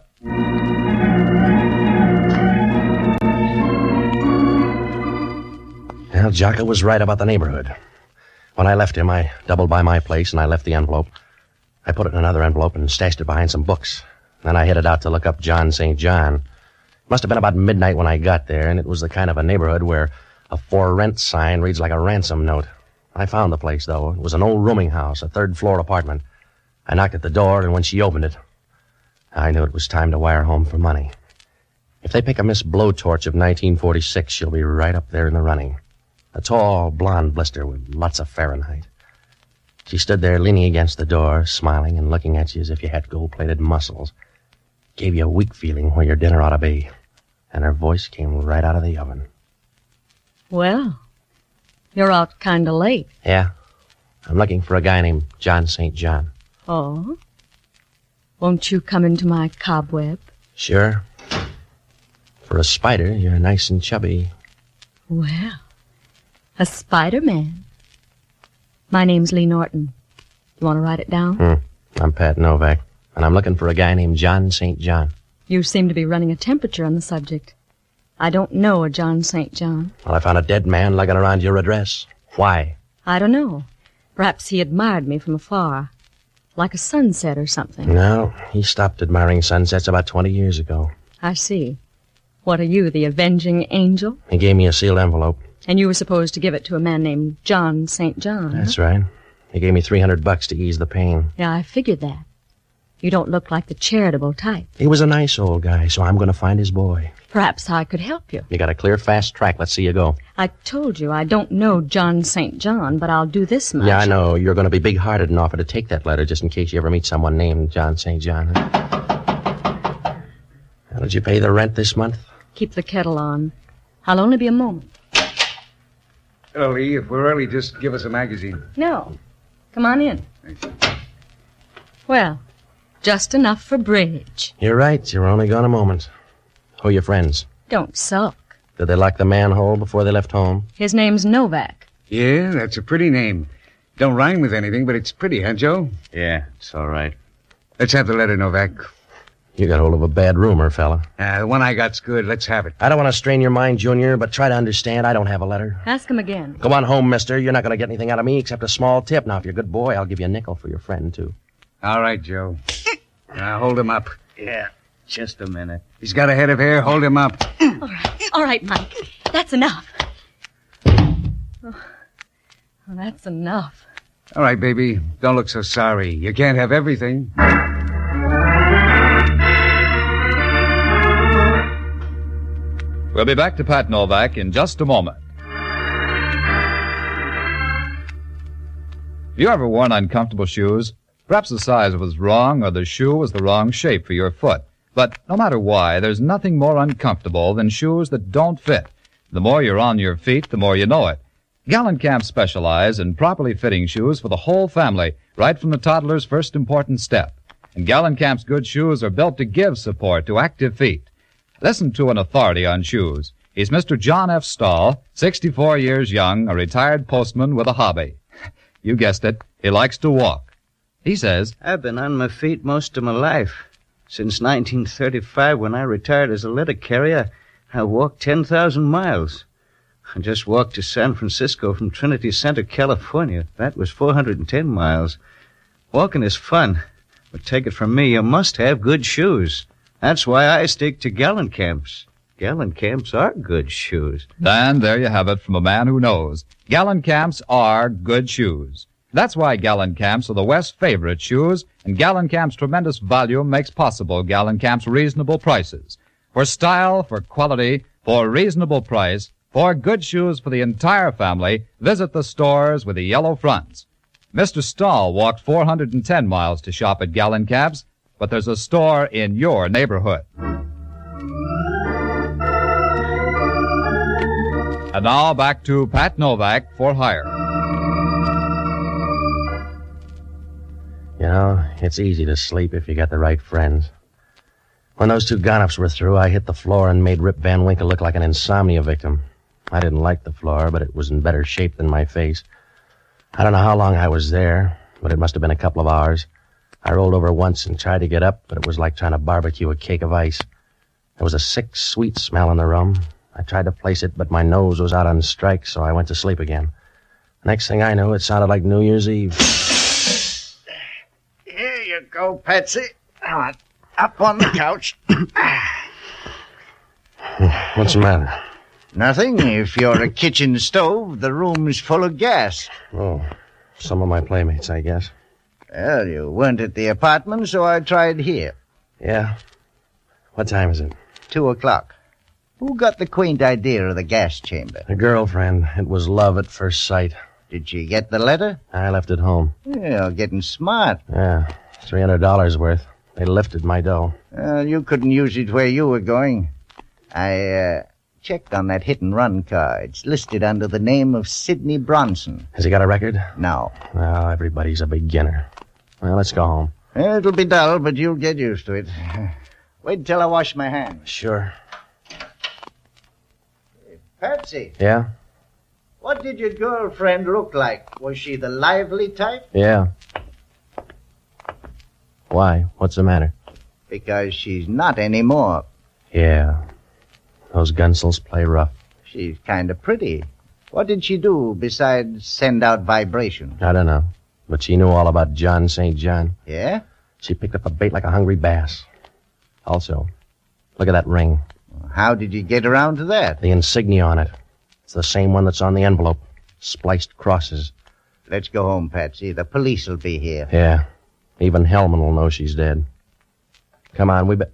Well, Jocko was right about the neighborhood. When I left him, I doubled by my place and I left the envelope. I put it in another envelope and stashed it behind some books. Then I headed out to look up John Saint John. Must have been about midnight when I got there, and it was the kind of a neighborhood where a for rent sign reads like a ransom note. I found the place, though. It was an old rooming house, a third-floor apartment. I knocked at the door, and when she opened it, I knew it was time to wire home for money. If they pick a Miss Blowtorch of nineteen forty-six, she'll be right up there in the running. A tall, blonde blister with lots of Fahrenheit. She stood there leaning against the door, smiling and looking at you as if you had gold-plated muscles. Gave you a weak feeling where your dinner ought to be. And her voice came right out of the oven. Well, you're out kind of late. Yeah. I'm looking for a guy named John Saint John. Oh? Won't you come into my cobweb? Sure. For a spider, you're nice and chubby. Well, a Spider-Man. My name's Lee Norton. You want to write it down? Hmm. I'm Pat Novak, and I'm looking for a guy named John Saint John. You seem to be running a temperature on the subject. I don't know a John Saint John. Well, I found a dead man lugging around your address. Why? I don't know. Perhaps he admired me from afar. Like a sunset or something. No, he stopped admiring sunsets about twenty years ago. I see. What are you, the avenging angel? He gave me a sealed envelope. And you were supposed to give it to a man named John Saint John. That's huh? right. He gave me three hundred bucks to ease the pain. Yeah, I figured that. You don't look like the charitable type. He was a nice old guy, so I'm going to find his boy. Perhaps I could help you. You got a clear, fast track. Let's see you go. I told you I don't know John Saint John, but I'll do this much. Yeah, I know. You're going to be big-hearted and offer to take that letter just in case you ever meet someone named John Saint John. Huh? How did you pay the rent this month? Keep the kettle on. I'll only be a moment. Hello, Lee. If we're early, just give us a magazine. No. Come on in. Well, just enough for bridge. You're right. You're only gone a moment. Who are your friends? Don't sulk. Did they lock the manhole before they left home? His name's Novak. Yeah, that's a pretty name. Don't rhyme with anything, but it's pretty, huh, Joe? Yeah, it's all right. Let's have the letter, Novak. You got hold of a bad rumor, fella. Uh, the one I got's good. Let's have it. I don't want to strain your mind, Junior, but try to understand. I don't have a letter. Ask him again. Go on home, mister. You're not going to get anything out of me except a small tip. Now, if you're a good boy, I'll give you a nickel for your friend, too. All right, Joe. Now, hold him up. Yeah, just a minute. He's got a head of hair. Hold him up. All right. All right, Mike. That's enough. Oh, well, that's enough. All right, baby. Don't look so sorry. You can't have everything. We'll be back to Pat Novak in just a moment. You ever worn uncomfortable shoes? Perhaps the size was wrong or the shoe was the wrong shape for your foot. But no matter why, there's nothing more uncomfortable than shoes that don't fit. The more you're on your feet, the more you know it. Gallenkamp specialize in properly fitting shoes for the whole family, right from the toddler's first important step. And Gallenkamp's good shoes are built to give support to active feet. Listen to an authority on shoes. He's Mister John F. Stahl, sixty-four years young, a retired postman with a hobby. You guessed it, he likes to walk. He says, I've been on my feet most of my life. Since nineteen thirty-five, when I retired as a letter carrier, I walked ten thousand miles. I just walked to San Francisco from Trinity Center, California. That was four hundred ten miles. Walking is fun, but take it from me, you must have good shoes. That's why I stick to Gallenkamps. Gallenkamps are good shoes. And there you have it from a man who knows. Gallenkamps are good shoes. That's why Gallenkamps are the West's favorite shoes, and Gallenkamp's tremendous volume makes possible Gallenkamp's reasonable prices. For style, for quality, for reasonable price, for good shoes for the entire family, visit the stores with the yellow fronts. Mister Stahl walked four hundred ten miles to shop at Gallenkamp's, but there's a store in your neighborhood. And now back to Pat Novak for Hire. You know, it's easy to sleep if you got the right friends. When those two Gonups were through, I hit the floor and made Rip Van Winkle look like an insomnia victim. I didn't like the floor, but it was in better shape than my face. I don't know how long I was there, but it must have been a couple of hours. I rolled over once and tried to get up, but it was like trying to barbecue a cake of ice. There was a sick, sweet smell in the room. I tried to place it, but my nose was out on strike, so I went to sleep again. Next thing I knew, it sounded like New Year's Eve. Here you go, Patsy. Now, up on the couch. What's the matter? Nothing. If you're a kitchen stove, the room's full of gas. Oh, some of my playmates, I guess. Well, you weren't at the apartment, so I tried here. Yeah? What time is it? Two o'clock. Who got the quaint idea of the gas chamber? A girlfriend. It was love at first sight. Did she get the letter? I left it home. You're getting smart. Yeah, three hundred dollars worth. They lifted my dough. Well, you couldn't use it where you were going. I, uh, checked on that hit-and-run car. It's listed under the name of Sidney Bronson. Has he got a record? No. Well, everybody's a beginner. Well, let's go home. It'll be dull, but you'll get used to it. Wait till I wash my hands. Sure. Patsy, Yeah? what did your girlfriend look like? Was she the lively type? Yeah. Why? What's the matter? Because she's not anymore. Yeah. Those gunsels play rough. She's kind of pretty. What did she do besides send out vibrations? I don't know. But she knew all about John Saint John. Yeah? She picked up a bait like a hungry bass. Also, look at that ring. How did you get around to that? The insignia on it. It's the same one that's on the envelope. Spliced crosses. Let's go home, Patsy. The police will be here. Yeah. Even Hellman will know she's dead. Come on, we bet.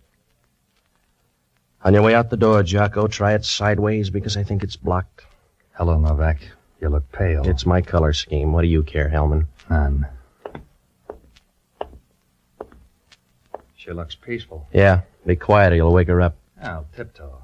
On your way out the door, Jocko, try it sideways because I think it's blocked. Hello, Novak. You look pale. It's my color scheme. What do you care, Hellman? None. She looks peaceful. Yeah. Be quiet or you'll wake her up. I'll tiptoe.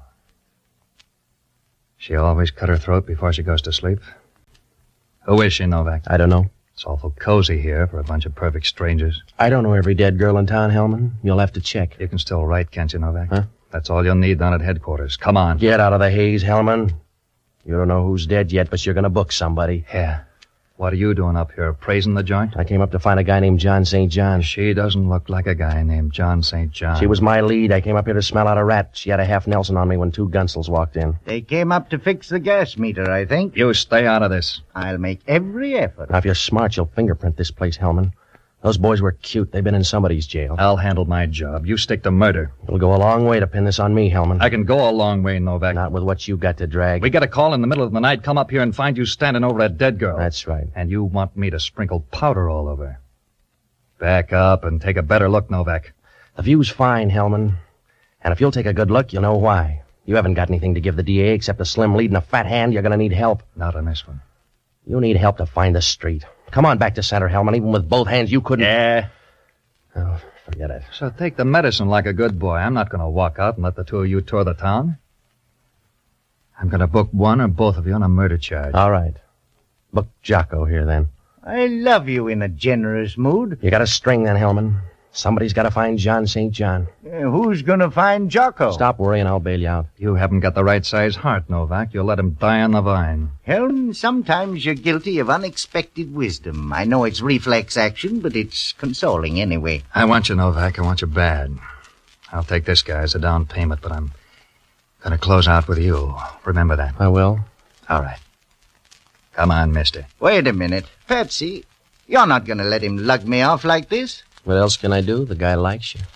She always cut her throat before she goes to sleep. Who is she, Novak? I don't know. It's awful cozy here for a bunch of perfect strangers. I don't know every dead girl in town, Hellman. You'll have to check. You can still write, can't you, Novak? Huh? That's all you'll need down at headquarters. Come on. Get out of the haze, Hellman. You don't know who's dead yet, but you're going to book somebody. Yeah. What are you doing up here, praising the joint? I came up to find a guy named John Saint John. She doesn't look like a guy named John Saint John. She was my lead. I came up here to smell out a rat. She had a half Nelson on me when two gunsels walked in. They came up to fix the gas meter, I think. You stay out of this. I'll make every effort. Now, if you're smart, you'll fingerprint this place, Hellman. Those boys were cute. They've been in somebody's jail. I'll handle my job. You stick to murder. It'll go a long way to pin this on me, Hellman. I can go a long way, Novak. Not with what you got to drag. We get a call in the middle of the night, come up here and find you standing over a dead girl. That's right. And you want me to sprinkle powder all over. Back up and take a better look, Novak. The view's fine, Hellman. And if you'll take a good look, you'll know why. You haven't got anything to give the D A except a slim lead and a fat hand. You're going to need help. Not on this one. You need help to find the street. Come on back to center, Hellman. Even with both hands, you couldn't... Yeah. Oh, forget it. So take the medicine like a good boy. I'm not going to walk out and let the two of you tour the town. I'm going to book one or both of you on a murder charge. All right. Book Jocko here, then. I love you in a generous mood. You got a string, then, Hellman. Somebody's got to find John Saint John. Uh, who's going to find Jocko? Stop worrying, I'll bail you out. You haven't got the right size heart, Novak. You'll let him die on the vine. Helm, sometimes you're guilty of unexpected wisdom. I know it's reflex action, but it's consoling anyway. I want you, Novak. I want you bad. I'll take this guy as a down payment, but I'm going to close out with you. Remember that. I will. All right. Come on, mister. Wait a minute. Patsy, you're not going to let him lug me off like this? What else can I do? The guy likes you.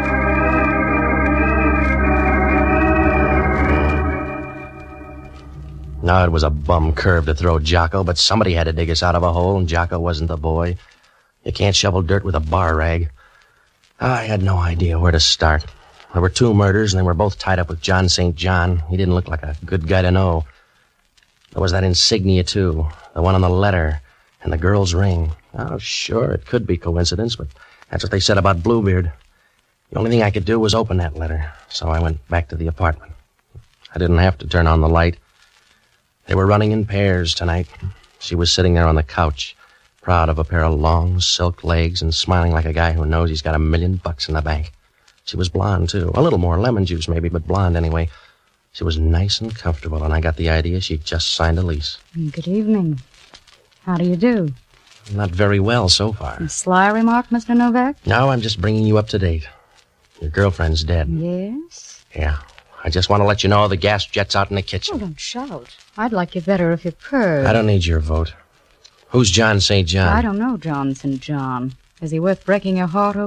Now, it was a bum curve to throw Jocko, but somebody had to dig us out of a hole, and Jocko wasn't the boy. You can't shovel dirt with a bar rag. I had no idea where to start. There were two murders, and they were both tied up with John Saint John. He didn't look like a good guy to know. There was that insignia, too, the one on the letter, and the girl's ring. Oh, sure, it could be coincidence, but that's what they said about Bluebeard. The only thing I could do was open that letter, so I went back to the apartment. I didn't have to turn on the light. They were running in pairs tonight. She was sitting there on the couch, proud of a pair of long silk legs and smiling like a guy who knows he's got a million bucks in the bank. She was blonde, too. A little more lemon juice, maybe, but blonde anyway. She was nice and comfortable, and I got the idea she'd just signed a lease. Good evening. How do you do? Not very well so far. A sly remark, Mister Novak? No, I'm just bringing you up to date. Your girlfriend's dead. Yes? Yeah. I just want to let you know the gas jet's out in the kitchen. Oh, don't shout. I'd like you better if you purred. I don't need your vote. Who's John Saint John? I don't know John Saint John. Is he worth breaking your heart over?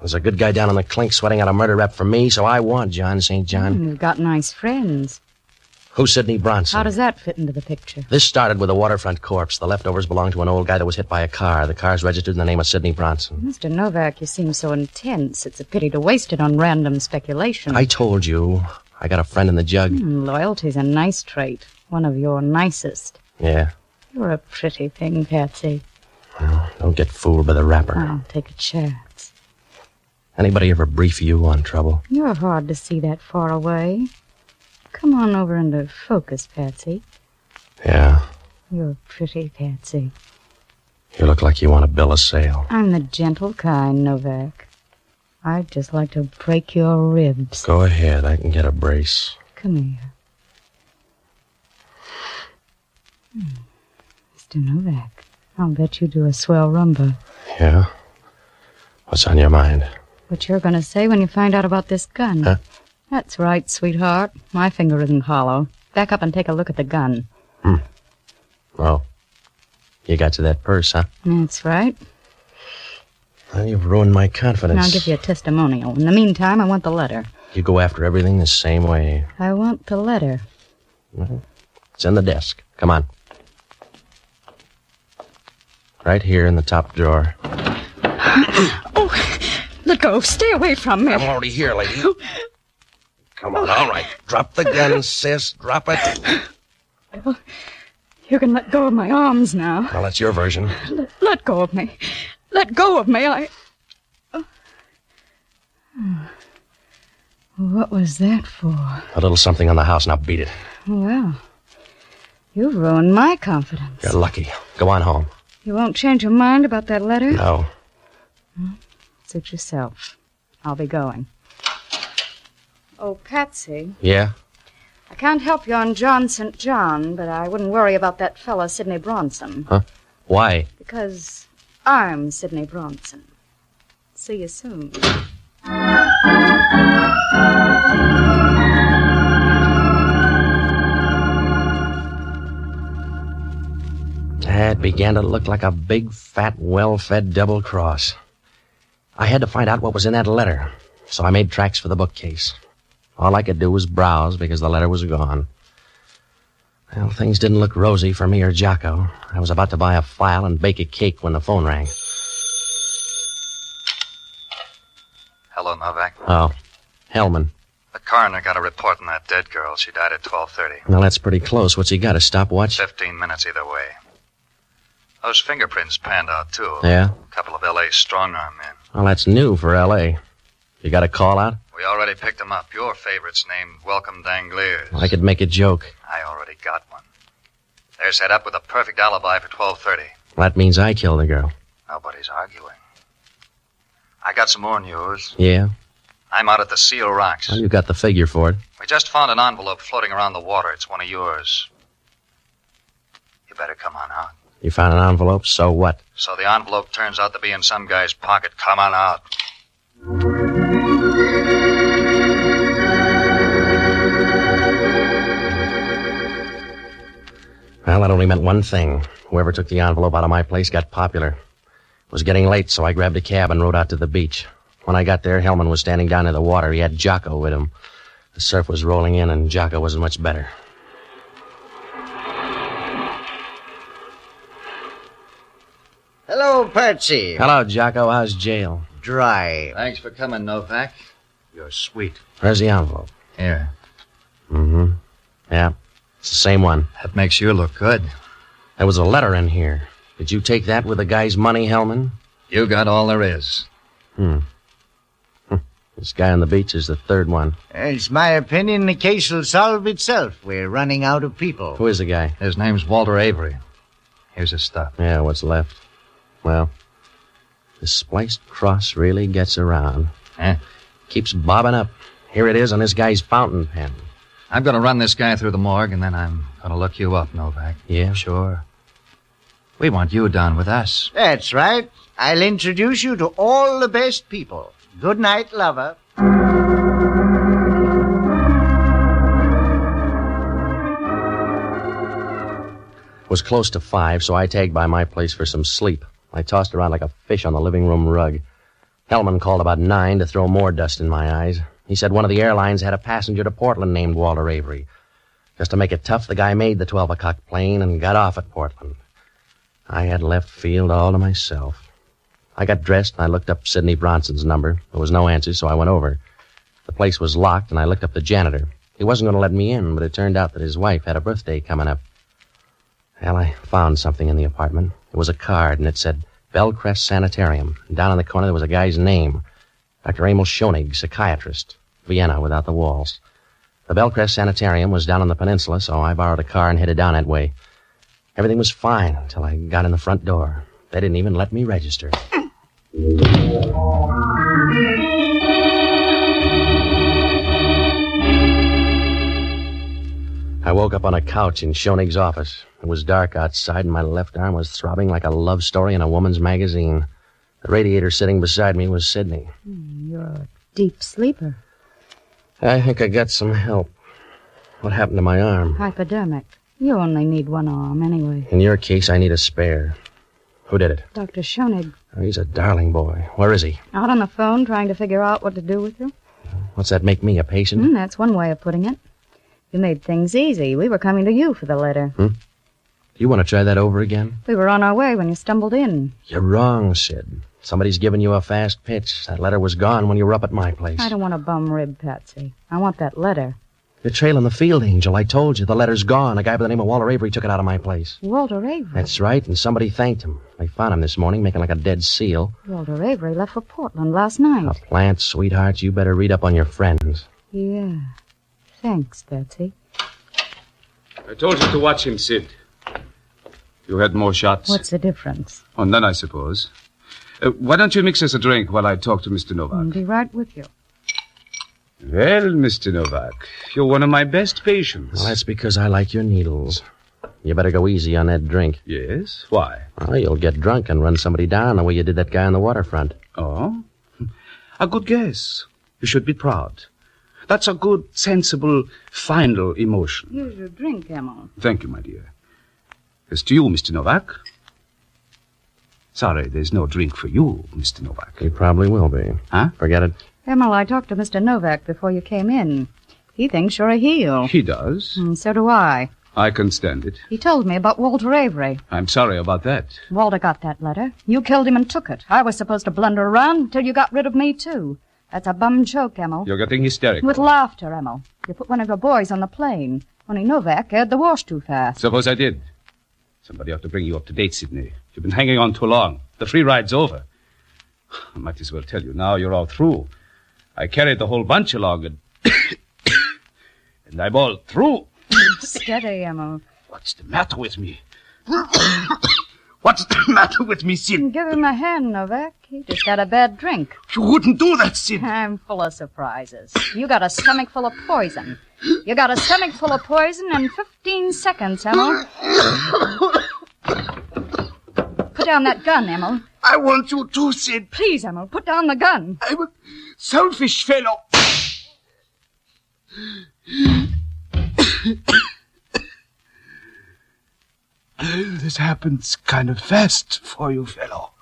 There's a good guy down on the clink sweating out a murder rep for me, so I want John Saint John. Mm, you've got nice friends. Who's Sidney Bronson? How does that fit into the picture? This started with a waterfront corpse. The leftovers belong to an old guy that was hit by a car. The car's registered in the name of Sidney Bronson. Mister Novak, you seem so intense. It's a pity to waste it on random speculation. I told you. I got a friend in the jug. Mm, loyalty's a nice trait. One of your nicest. Yeah. You're a pretty thing, Patsy. Well, don't get fooled by the wrapper. I'll take a chance. Anybody ever brief you on trouble? You're hard to see that far away. Come on over into focus, Patsy. Yeah. You're pretty, Patsy. You look like you want to bill a sale. I'm the gentle kind, Novak. I'd just like to break your ribs. Go ahead. I can get a brace. Come here. Hmm. Mister Novak, I'll bet you do a swell rumba. Yeah? What's on your mind? What you're going to say when you find out about this gun. Huh? That's right, sweetheart. My finger isn't hollow. Back up and take a look at the gun. Hmm. Oh. You got to that purse, huh? That's right. Well, you've ruined my confidence. And I'll give you a testimonial. In the meantime, I want the letter. You go after everything the same way. I want the letter. Well, it's in the desk. Come on. Right here in the top drawer. Oh, let go. Stay away from me. I'm already here, lady. Come on, all right. Drop the gun, sis. Drop it. Well, you can let go of my arms now. Well, that's your version. Let, let go of me. Let go of me. I... Oh. What was that for? A little something on the house. Now beat it. Well, you've ruined my confidence. You're lucky. Go on home. You won't change your mind about that letter? No. Hmm? Suit yourself. I'll be going. Oh, Patsy. Yeah? I can't help you on John Saint John, but I wouldn't worry about that fella, Sidney Bronson. Huh? Why? Because I'm Sidney Bronson. See you soon. That began to look like a big, fat, well-fed double cross. I had to find out what was in that letter, so I made tracks for the bookcase. All I could do was browse because the letter was gone. Well, things didn't look rosy for me or Jocko. I was about to buy a file and bake a cake when the phone rang. Hello, Novak. Oh, Hellman. The coroner got a report on that dead girl. She died at twelve thirty. Well, that's pretty close. What's he got, a stopwatch? Fifteen minutes either way. Those fingerprints panned out, too. Yeah? A couple of L A strong-arm men. Well, that's new for L A. You got a call out? We already picked them up. Your favorite's named Welcome Dangliers. I could make a joke. I already got one. They're set up with a perfect alibi for twelve thirty. Well, that means I killed the girl. Nobody's arguing. I got some more news. Yeah? I'm out at the Seal Rocks. Well, you got the figure for it. We just found an envelope floating around the water. It's one of yours. You better come on out. You found an envelope, so what? So the envelope turns out to be in some guy's pocket. Come on out. Well, that only meant one thing. Whoever took the envelope out of my place got popular. It was getting late, so I grabbed a cab and rode out to the beach. When I got there, Hellman was standing down in the water. He had Jocko with him. The surf was rolling in, and Jocko wasn't much better. Hello, Patsy. Hello, Jocko. How's jail? Dry. Thanks for coming, Novak. You're sweet. Where's the envelope? Here. Mm-hmm. Yeah, it's the same one. That makes you look good. There was a letter in here. Did you take that with the guy's money, Hellman? You got all there is. Hmm. This guy on the beach is the third one. It's my opinion the case will solve itself. We're running out of people. Who is the guy? His name's Walter Avery. Here's his stuff. Yeah, what's left? Well, the spliced cross really gets around. Eh? Keeps bobbing up. Here it is on this guy's fountain pen. I'm going to run this guy through the morgue, and then I'm going to look you up, Novak. Yeah? Sure. We want you down with us. That's right. I'll introduce you to all the best people. Good night, lover. It was close to five, so I tagged by my place for some sleep. I tossed around like a fish on the living room rug. Hellman called about nine to throw more dust in my eyes. He said one of the airlines had a passenger to Portland named Walter Avery. Just to make it tough, the guy made the twelve o'clock plane and got off at Portland. I had left field all to myself. I got dressed and I looked up Sidney Bronson's number. There was no answer, so I went over. The place was locked, and I looked up the janitor. He wasn't going to let me in, but it turned out that his wife had a birthday coming up. Well, I found something in the apartment. It was a card, and it said Bellcrest Sanitarium. And down in the corner there was a guy's name. Doctor Emil Schoenig, psychiatrist. Vienna without the walls. The Bellcrest Sanitarium was down on the peninsula, so I borrowed a car and headed down that way. Everything was fine until I got in the front door. They didn't even let me register. I woke up on a couch in Schoenig's office. It was dark outside, and my left arm was throbbing like a love story in a woman's magazine. The radiator sitting beside me was Sidney. You're a deep sleeper. I think I got some help. What happened to my arm? Hypodermic. You only need one arm, anyway. In your case, I need a spare. Who did it? Doctor Schoenig. Oh, he's a darling boy. Where is he? Out on the phone trying to figure out what to do with you. What's that make me, a patient? Mm, that's one way of putting it. You made things easy. We were coming to you for the letter. Hmm? You want to try that over again? We were on our way when you stumbled in. You're wrong, Sid. Somebody's given you a fast pitch. That letter was gone when you were up at my place. I don't want a bum rib, Patsy. I want that letter. You're trailing the field angel. I told you. The letter's gone. A guy by the name of Walter Avery took it out of my place. Walter Avery? That's right, and somebody thanked him. They found him this morning making like a dead seal. Walter Avery left for Portland last night. A plant, sweetheart. You better read up on your friends. Yeah. Thanks, Patsy. I told you to watch him, Sid. You had more shots? What's the difference? Oh, none, I suppose. Uh, why don't you mix us a drink while I talk to Mister Novak? I'll be right with you. Well, Mister Novak, you're one of my best patients. Well, that's because I like your needles. You better go easy on that drink. Yes? Why? Well, you'll get drunk and run somebody down the way you did that guy on the waterfront. Oh? A good guess. You should be proud. That's a good, sensible, final emotion. Here's your drink, Emma. Thank you, my dear. As to you, Mister Novak. Sorry, there's no drink for you, Mister Novak. You probably will be. Huh? Forget it. Emma, I talked to Mister Novak before you came in. He thinks you're a heel. He does. And so do I. I can stand it. He told me about Walter Avery. I'm sorry about that. Walter got that letter. You killed him and took it. I was supposed to blunder around until you got rid of me, too. That's a bum joke, Emma. You're getting hysterical. With laughter, Emma. You put one of your boys on the plane. Only Novak aired the wash too fast. Suppose I did. Somebody ought to bring you up to date, Sidney. You've been hanging on too long. The free ride's over. I might as well tell you now you're all through. I carried the whole bunch along, and, and I'm all through. Steady, Emma. What's the matter with me? What's the matter with me, Sid? Give him a hand, Novak. He just had a bad drink. You wouldn't do that, Sid. I'm full of surprises. You got a stomach full of poison. You got a stomach full of poison in fifteen seconds, Emma. Put down that gun, Emma. I want you to, Sid. Please, Emma, put down the gun. I'm a selfish fellow. This happens kind of fast for you, fellow.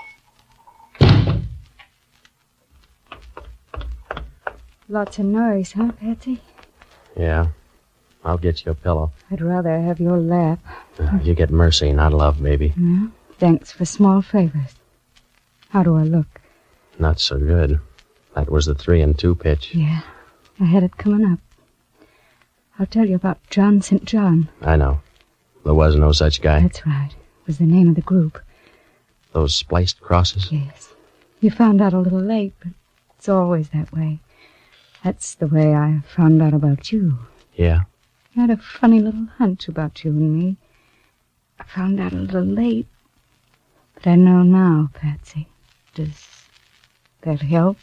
Lots of noise, huh, Patsy? Yeah. I'll get you a pillow. I'd rather have your lap. Uh, you get mercy, not love, baby. Yeah? Thanks for small favors. How do I look? Not so good. That was the three and two pitch. Yeah. I had it coming up. I'll tell you about John Saint John. I know. There was no such guy. That's right. It was the name of the group. Those spliced crosses? Yes. You found out a little late, but it's always that way. That's the way I found out about you. Yeah? I had a funny little hunch about you and me. I found out a little late. But I know now, Patsy. Does that help?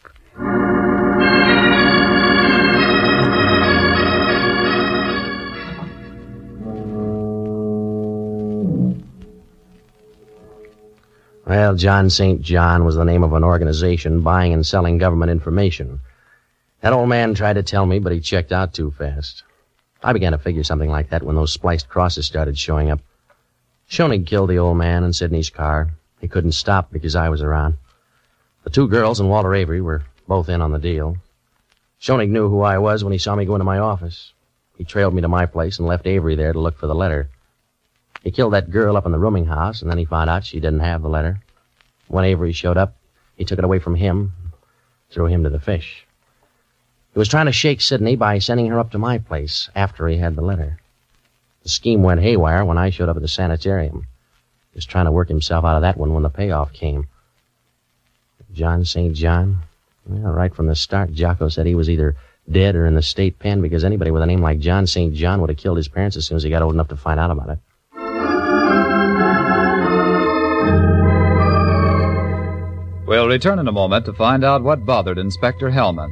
Well, John Saint John was the name of an organization buying and selling government information. That old man tried to tell me, but he checked out too fast. I began to figure something like that when those spliced crosses started showing up. Schoenig killed the old man in Sidney's car. He couldn't stop because I was around. The two girls and Walter Avery were both in on the deal. Schoenig knew who I was when he saw me go into my office. He trailed me to my place and left Avery there to look for the letter. He killed that girl up in the rooming house, and then he found out she didn't have the letter. When Avery showed up, he took it away from him, threw him to the fish. He was trying to shake Sidney by sending her up to my place after he had the letter. The scheme went haywire when I showed up at the sanitarium. He was trying to work himself out of that one when the payoff came. John Saint John? Well, right from the start, Jocko said he was either dead or in the state pen because anybody with a name like John Saint John would have killed his parents as soon as he got old enough to find out about it. We'll return in a moment to find out what bothered Inspector Hellman.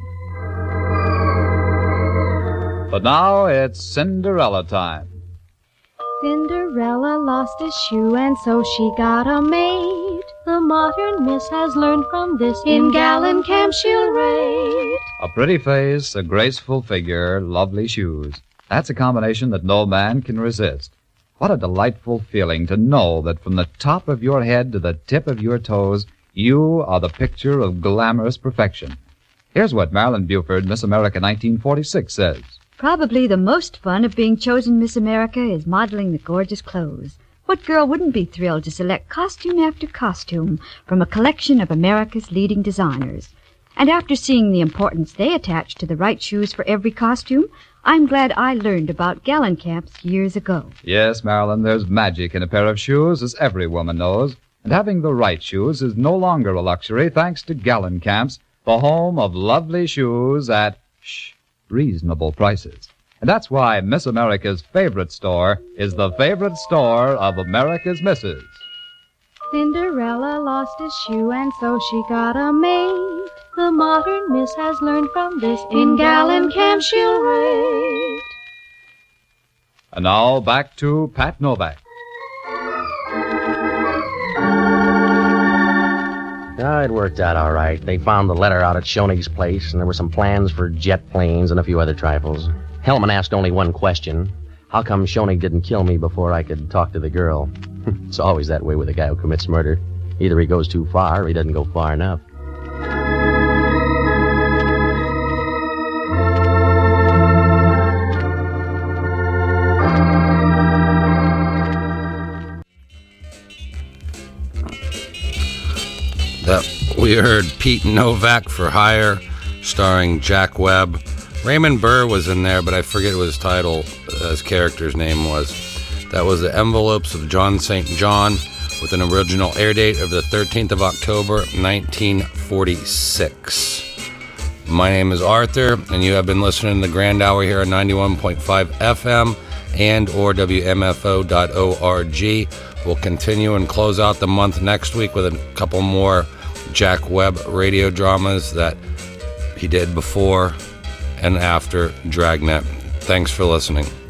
But now it's Cinderella time. Cinderella lost a shoe and so she got a maid. The modern miss has learned from this. In Gallencamp she'll rate. A pretty face, a graceful figure, lovely shoes. That's a combination that no man can resist. What a delightful feeling to know that from the top of your head to the tip of your toes, you are the picture of glamorous perfection. Here's what Marilyn Buford, Miss America nineteen forty-six, says. Probably the most fun of being chosen Miss America is modeling the gorgeous clothes. What girl wouldn't be thrilled to select costume after costume from a collection of America's leading designers? And after seeing the importance they attach to the right shoes for every costume, I'm glad I learned about Gallencamps years ago. Yes, Marilyn, there's magic in a pair of shoes, as every woman knows. And having the right shoes is no longer a luxury thanks to Gallencamps, the home of lovely shoes at, shh, reasonable prices. And that's why Miss America's favorite store is the favorite store of America's misses. Cinderella lost a shoe and so she got a maid. The modern miss has learned from this. In Gallencamp she'll rate. And now back to Pat Novak. No, it worked out all right. They found the letter out at Schoenig's place, and there were some plans for jet planes and a few other trifles. Hellman asked only one question. How come Schoenig didn't kill me before I could talk to the girl? It's always that way with a guy who commits murder. Either he goes too far or he doesn't go far enough. That we heard Pete Novak for Hire, starring Jack Webb. Raymond Burr was in there, but I forget what his title, uh, his character's name was. That was The Envelopes of John Saint John, with an original air date of the thirteenth of October, nineteen forty-six. My name is Arthur, and you have been listening to the Grand Hour here on ninety-one point five F M and or W M F O dot org. We'll continue and close out the month next week with a couple more Jack Webb radio dramas that he did before and after Dragnet. Thanks for listening.